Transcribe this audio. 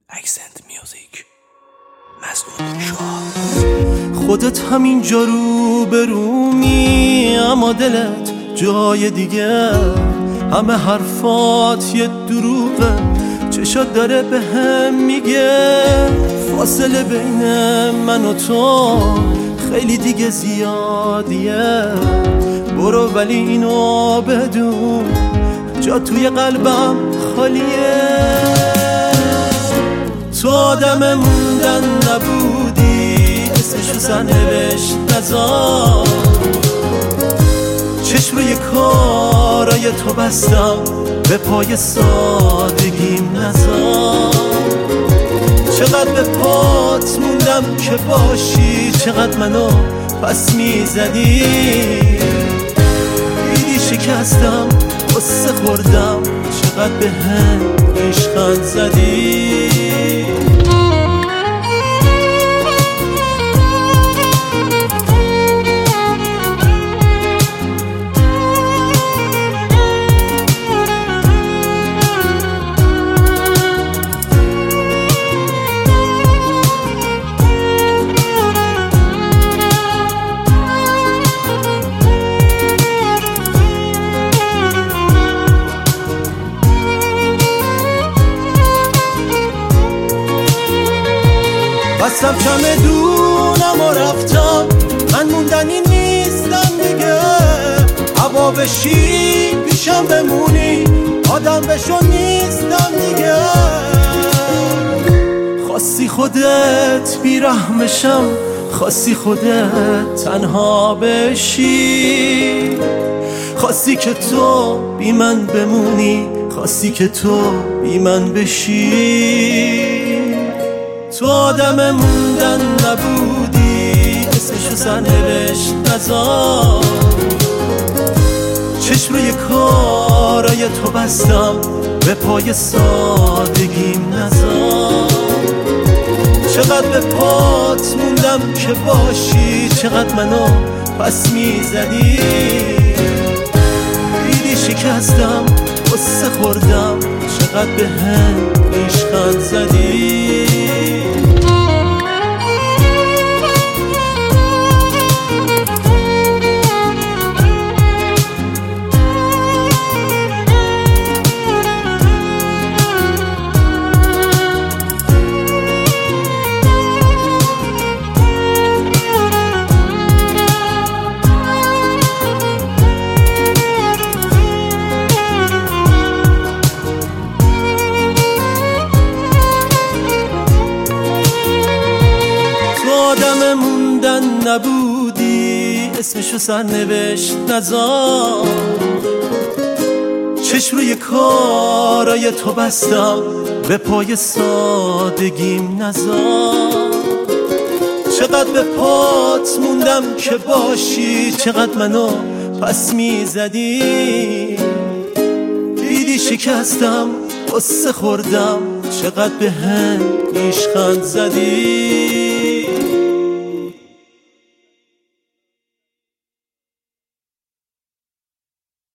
اکسنت میوزیک مسعود شاه. خودت همینجا رو برومی اما دلت جای دیگه، همه حرفات یه دروغه، چشات داره به هم میگه فاصله بین من و تو خیلی دیگه زیادیه. برو ولی اینو بدون جا توی قلبم خالیه. تو آدم موندن نبودی، اسمشو سرنوشت نذار. چشم روی کارای تو بستم، به پای سادگیم نذار. چقدر به پات موندم که باشی، چقدر منو پس میزدی. دیدی شکستم، قصه خوردم، چقدر به هم ریشخند زدی. بستم چمدونم و رفتم، من موندنی نیستم دیگه. هوا بشی پیشم بمونی، آدم بشو نیستم دیگه. خواستی خودت بیرحمشم، خواستی خودت تنها بشی. خواستی که تو بی من بمونی، خواستی که تو بی من بشی. تو آدم موندن نبودی، اسمشو سرنوشت نذار. چشم روی کارای تو بستم، به پای سادگیم نذار. چقدر به پات موندم که باشی، چقدر منو پس میزدی. دیدی شکستم، قصه خوردم، چقدر به هم ریشخند زدی. آدم موندن نبودی، اسمشو سرنوشت نذار. چشم روی کارای تو بستم، به پای سادگیم نذار. چقدر به پات موندم که باشی، چقدر منو پس میزدی. دیدی شکستم، قصه خوردم، چقدر به هم ریشخند زدی.